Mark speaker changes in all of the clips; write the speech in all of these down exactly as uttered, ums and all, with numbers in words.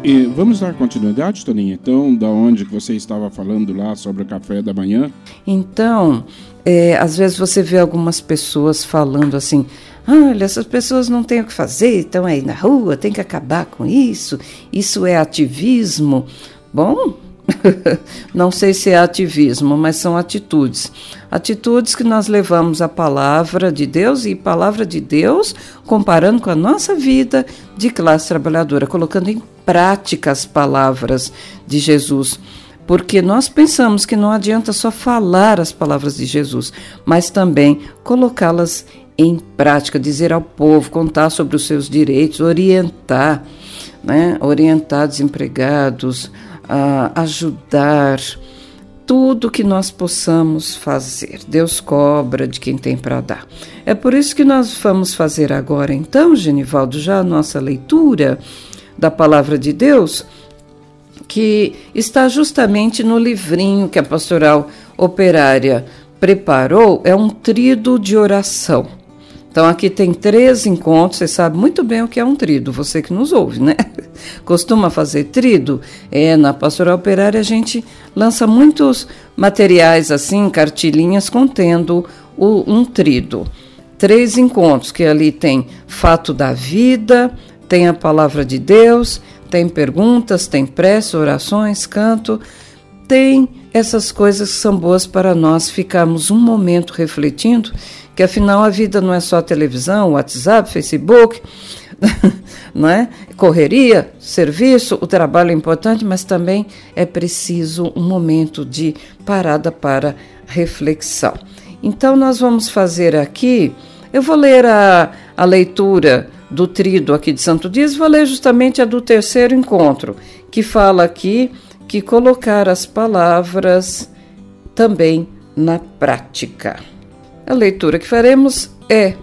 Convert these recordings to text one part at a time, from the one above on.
Speaker 1: E vamos dar continuidade, Toninha, então, da onde que você estava falando lá sobre o café da manhã?
Speaker 2: Então, é, às vezes você vê algumas pessoas falando assim, olha, essas pessoas não têm o que fazer, estão aí na rua, tem que acabar com isso, isso é ativismo. Bom, não sei se é ativismo, mas são atitudes. Atitudes que nós levamos a palavra de Deus, e palavra de Deus comparando com a nossa vida de classe trabalhadora, colocando em prática as palavras de Jesus. Porque nós pensamos que não adianta só falar as palavras de Jesus, mas também colocá-las em prática, dizer ao povo, contar sobre os seus direitos, orientar, né? Orientar desempregados, uh, ajudar, tudo que nós possamos fazer. Deus cobra de quem tem para dar. É por isso que nós vamos fazer agora, então, Genivaldo, já a nossa leitura da Palavra de Deus, que está justamente no livrinho que a Pastoral Operária preparou, é um tríduo de oração. Então, aqui tem três encontros, você sabe muito bem o que é um tríduo, você que nos ouve, né? Costuma fazer tríduo? É, na Pastoral Operária a gente lança muitos materiais assim, cartilhinhas contendo o, um tríduo. Três encontros, que ali tem fato da vida, tem a palavra de Deus, tem perguntas, tem prece, orações, canto, tem essas coisas que são boas para nós ficarmos um momento refletindo, que afinal a vida não é só televisão, WhatsApp, Facebook, não é? Correria, serviço, o trabalho é importante, mas também é preciso um momento de parada para reflexão. Então nós vamos fazer aqui, eu vou ler a, a leitura do tríduo aqui de Santo Dias, vou ler justamente a do terceiro encontro, que fala aqui que colocar as palavras também na prática. A leitura que faremos é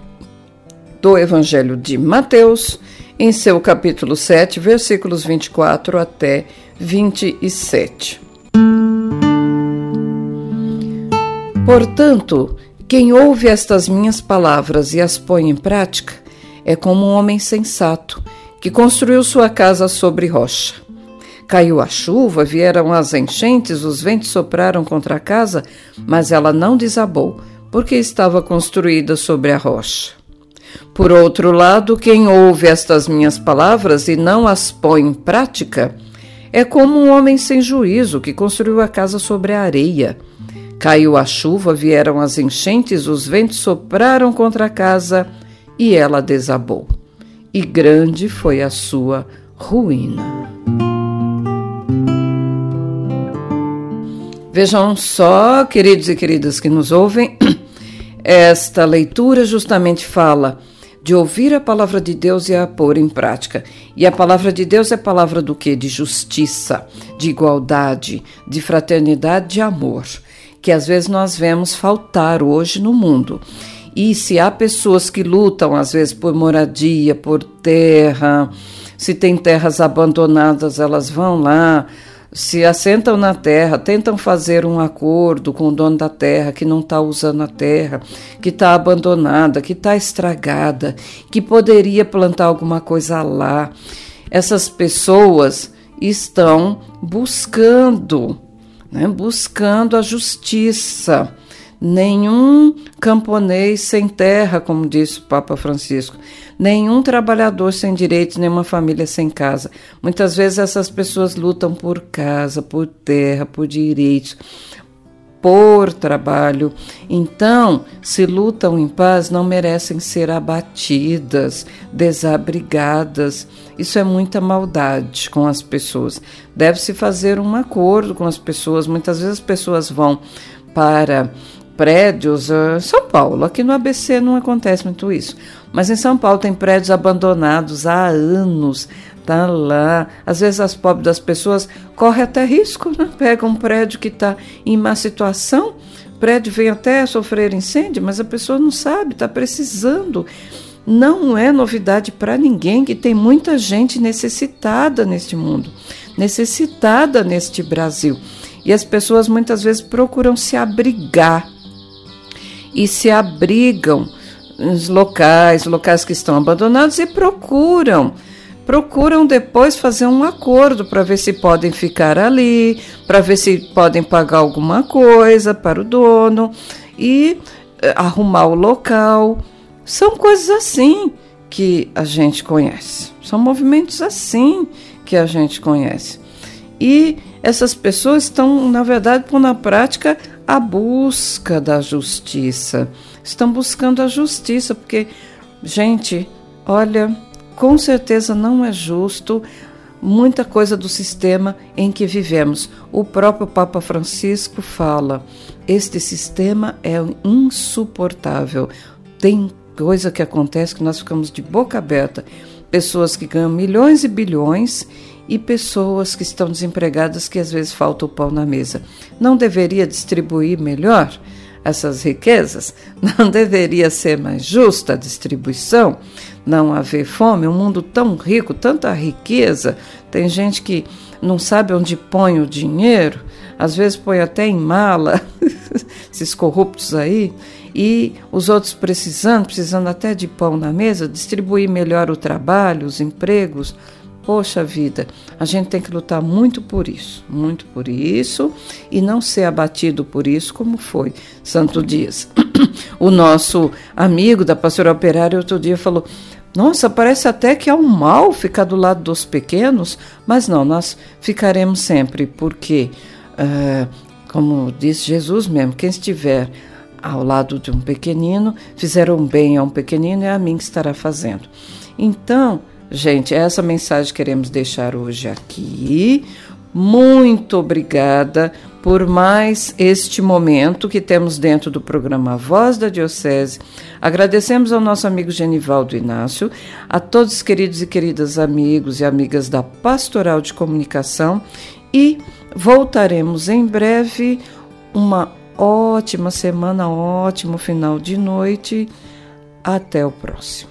Speaker 2: do Evangelho de Mateus, em seu capítulo sete, versículos vinte e quatro até vinte e sete. Portanto, quem ouve estas minhas palavras e as põe em prática, é como um homem sensato, que construiu sua casa sobre rocha. Caiu a chuva, vieram as enchentes, os ventos sopraram contra a casa, mas ela não desabou, porque estava construída sobre a rocha. Por outro lado, quem ouve estas minhas palavras e não as põe em prática, é como um homem sem juízo, que construiu a casa sobre a areia. Caiu a chuva, vieram as enchentes, os ventos sopraram contra a casa, e ela desabou, e grande foi a sua ruína. Vejam só, queridos e queridas que nos ouvem, esta leitura justamente fala de ouvir a palavra de Deus e a pôr em prática. E a palavra de Deus é palavra do quê? De justiça, de igualdade, de fraternidade, de amor, que às vezes nós vemos faltar hoje no mundo. E se há pessoas que lutam, às vezes, por moradia, por terra, se tem terras abandonadas, elas vão lá, se assentam na terra, tentam fazer um acordo com o dono da terra que não está usando a terra, que está abandonada, que está estragada, que poderia plantar alguma coisa lá. Essas pessoas estão buscando, né, buscando a justiça. Nenhum camponês sem terra, como disse o Papa Francisco, nenhum trabalhador sem direitos, nenhuma família sem casa. Muitas vezes essas pessoas lutam por casa, por terra, por direitos, por trabalho. Então, se lutam em paz, não merecem ser abatidas, desabrigadas. Isso é muita maldade com as pessoas. Deve-se fazer um acordo com as pessoas. Muitas vezes as pessoas vão para prédios, uh, São Paulo, aqui no A B C não acontece muito isso, mas em São Paulo tem prédios abandonados há anos, tá lá, às vezes as pobres das pessoas correm até risco, né? Pegam um prédio que está em má situação, o prédio vem até a sofrer incêndio, mas a pessoa não sabe, está precisando. Não é novidade para ninguém que tem muita gente necessitada neste mundo, necessitada neste Brasil, e as pessoas muitas vezes procuram se abrigar, e se abrigam nos locais, locais que estão abandonados, e procuram procuram depois fazer um acordo para ver se podem ficar ali, para ver se podem pagar alguma coisa para o dono e eh, arrumar o local. São coisas assim que a gente conhece. São movimentos assim que a gente conhece. E essas pessoas estão, na verdade, pondo na prática a busca da justiça. Estão buscando a justiça, porque, gente, olha, com certeza não é justo muita coisa do sistema em que vivemos. O próprio Papa Francisco fala, este sistema é insuportável. Tem coisa que acontece que nós ficamos de boca aberta. Pessoas que ganham milhões e bilhões e pessoas que estão desempregadas que às vezes falta o pão na mesa. Não deveria distribuir melhor essas riquezas? Não deveria ser mais justa a distribuição? Não haver fome? Um mundo tão rico, tanta riqueza. Tem gente que não sabe onde põe o dinheiro, às vezes põe até em mala, esses corruptos aí, e os outros precisando, precisando até de pão na mesa, distribuir melhor o trabalho, os empregos. Poxa vida, a gente tem que lutar muito por isso, muito por isso, e não ser abatido por isso, como foi Santo Dias. O nosso amigo da Pastoral Operária outro dia falou, nossa, parece até que é um mal ficar do lado dos pequenos, mas não, nós ficaremos sempre, porque, uh, como disse Jesus mesmo, quem estiver ao lado de um pequenino, fizeram bem a um pequenino, é a mim que estará fazendo. Então, gente, essa mensagem queremos deixar hoje aqui. Muito obrigada por mais este momento que temos dentro do programa Voz da Diocese. Agradecemos ao nosso amigo Genivaldo Inácio, a todos os queridos e queridas amigos e amigas da Pastoral de Comunicação e voltaremos em breve. Uma ótima semana, ótimo final de noite. Até o próximo.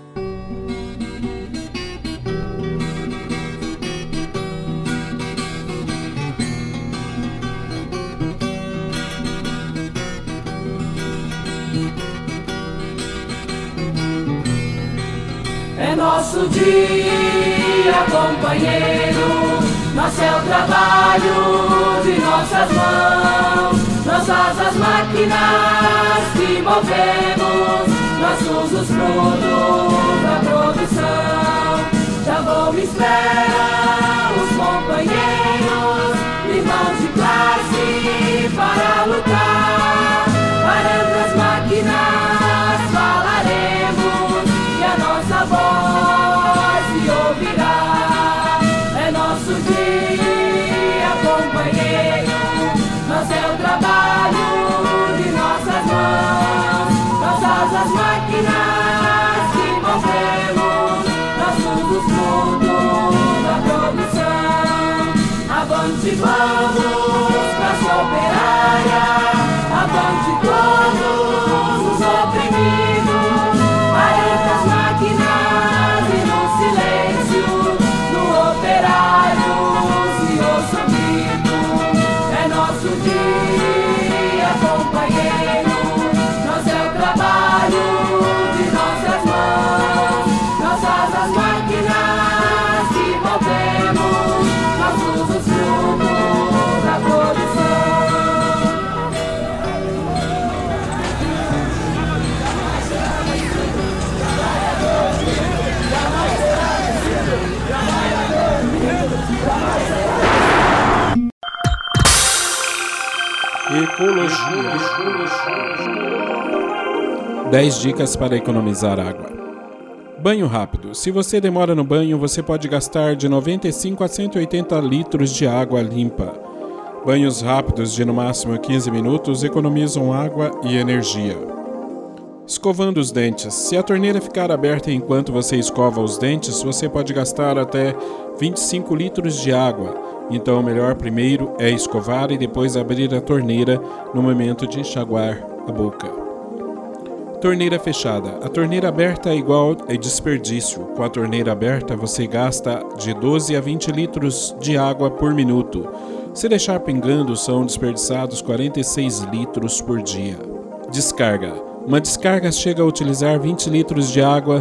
Speaker 3: É nosso dia, companheiro, nosso é o trabalho de nossas mãos, nossas as máquinas que movemos, nossos os frutos da produção. Já vou me esperar os companheiros, irmãos de classe para lutar, parando as máquinas falaremos e a nossa voz se ouvirá. É nosso dia, companheiro, nosso é o trabalho de nossas mãos, nossas as máquinas que movemos, nossos os frutos da produção. Avante vamos, classe operária, avante todos os oprimidos, parando as máquinas e no silêncio do operário se ouça o grito. É nosso dia, companheiro, nosso é o trabalho de nossas mãos, nossas as máquinas que movemos, nossos os frutos da produção.
Speaker 4: Ecologia. dez dicas para economizar água. Banho rápido. Se você demora no banho, você pode gastar de noventa e cinco a cento e oitenta litros de água limpa. Banhos rápidos de no máximo quinze minutos economizam água e energia. Escovando os dentes. Se a torneira ficar aberta enquanto você escova os dentes, você pode gastar até vinte e cinco litros de água. Então, o melhor primeiro é escovar e depois abrir a torneira no momento de enxaguar a boca. Torneira fechada. A torneira aberta é igual a desperdício. Com a torneira aberta, você gasta de doze a vinte litros de água por minuto. Se deixar pingando, são desperdiçados quarenta e seis litros por dia. Descarga. Uma descarga chega a utilizar vinte litros de água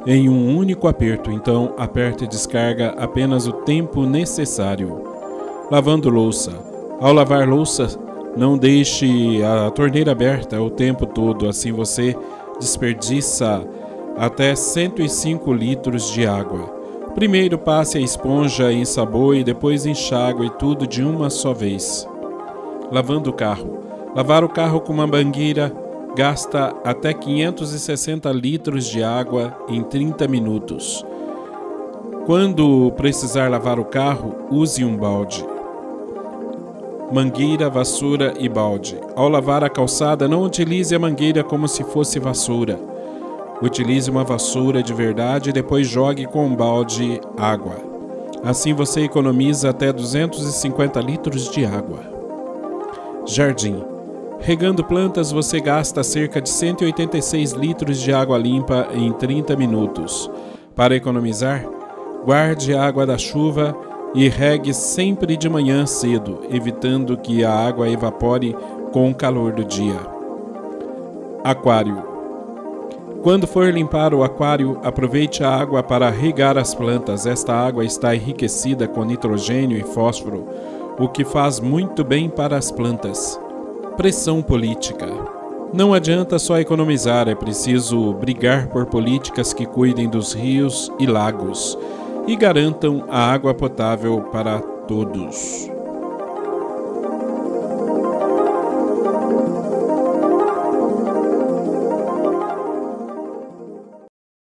Speaker 4: em um único aperto, então aperte e descarga apenas o tempo necessário. Lavando louça. Ao lavar louça, não deixe a torneira aberta o tempo todo, assim você desperdiça até cento e cinco litros de água. Primeiro passe a esponja em sabor e depois enxágue tudo de uma só vez. Lavando o carro. Lavar o carro com uma mangueira gasta até quinhentos e sessenta litros de água em trinta minutos. Quando precisar lavar o carro, use um balde. Mangueira, vassoura e balde. Ao lavar a calçada, não utilize a mangueira como se fosse vassoura. Utilize uma vassoura de verdade e depois jogue com um balde água. Assim você economiza até duzentos e cinquenta litros de água. Jardim. Regando plantas, você gasta cerca de cento e oitenta e seis litros de água limpa em trinta minutos. Para economizar, guarde a água da chuva e regue sempre de manhã cedo, evitando que a água evapore com o calor do dia. Aquário. Quando for limpar o aquário, aproveite a água para regar as plantas. Esta água está enriquecida com nitrogênio e fósforo, o que faz muito bem para as plantas. Pressão política. Não adianta só economizar, é preciso brigar por políticas que cuidem dos rios e lagos e garantam a água potável para todos.